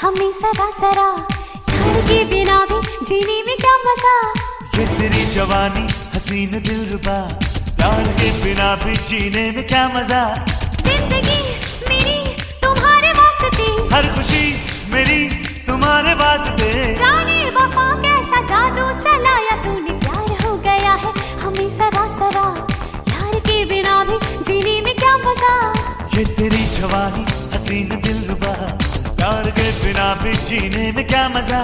हमें सदा सरा, यार के बिना भी जीने में क्या मजा। ये तेरी जवानी हसीन दिलरुबा, प्यार के बिना भी जीने में क्या मजा। जिंदगी मेरी तुम्हारे वास्ते, हर खुशी मेरी तुम्हारे वास्ते। जाने वफा कैसा जादू चलाया तूने, प्यार हो गया है हमें सदा सरा, यार के बिना भी जीने में क्या मजा। ये तेरी जवानी हसीन दिलरुबा, प्यार के बिना भी जीने में क्या मजा।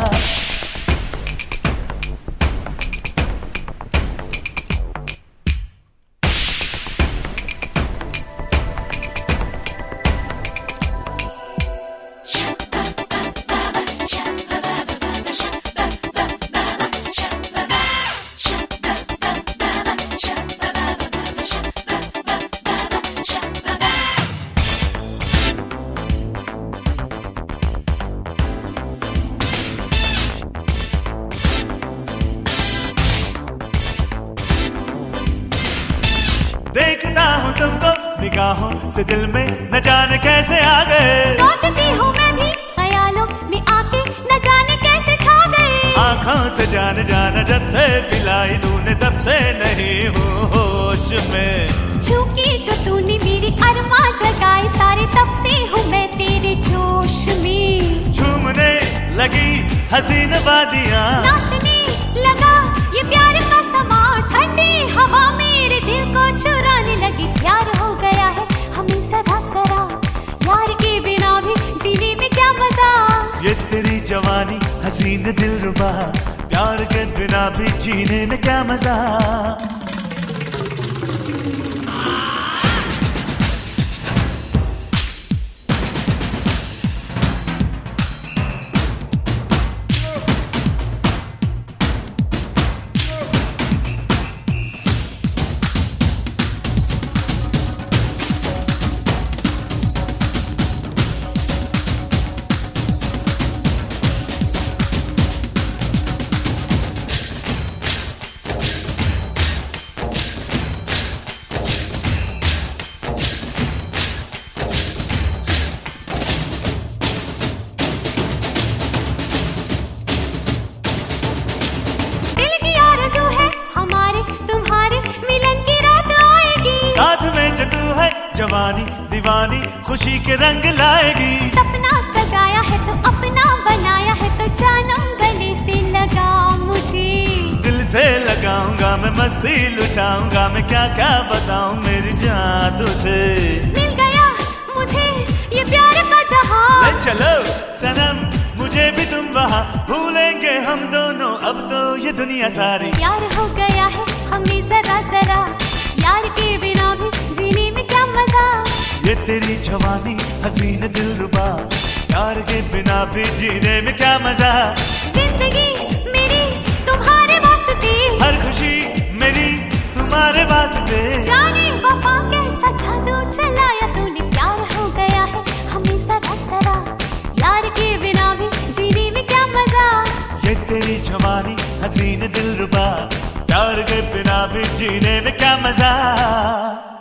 देखता हूँ तुमको निगाहों से, दिल में न जाने कैसे आ गए। सोचती हूँ मैं भी ख्यालों में आके, न जाने कैसे छा गए। आँखों से जान जाना जब से पिलाई तूने, तब से नहीं हूँ होश में। झुकी जो तूने मेरी अरमा जगाए सारे, तब से हूँ मैं तेरे जोश में। झूमने लगी हसीन वादियाँ, नाचने लगा ये प्यार का समा, ठंडी हवा मेरे दिल को चुराने लगी। प्यार हो गया है हमें सदा सरा, यार के बिना भी जीने में क्या मजा। ये तेरी जवानी हसीन दिलरुबा, प्यार के बिना भी जीने में क्या मजा। साथ में जो तू है जवानी दीवानी, खुशी के रंग लाएगी। सपना सजाया है तो अपना बनाया है, तो जानम गले से लगा मुझे। दिल से लगाऊंगा मैं, मस्ती लुटाऊंगा मैं, क्या क्या बताऊं मेरी जान तुझे। मिल गया मुझे ये प्यार का जहां, ले चलो सनम मुझे भी तुम वहाँ, भूलेंगे हम दोनों अब तो ये दुनिया सारी। प्यार हो गया है हमें जरा जरा, यार के बिना भी जीने में क्या मजा। ये तेरी जवानी हसीन दिलरुबा, प्यार के बिना भी जीने में क्या मजा। जिंदगी मेरी तुम्हारे वास्ते, हर खुशी मेरी तुम्हारे वास्ते। जाने वफा कैसा जादू चलाया तूने, प्यार हो गया है हमें सदा सरा, यार के बिना भी जीने में क्या मजा। ये तेरी जवानी हसीन दिलरुबा, प्यार के बिना भी जीने में क्या मजा।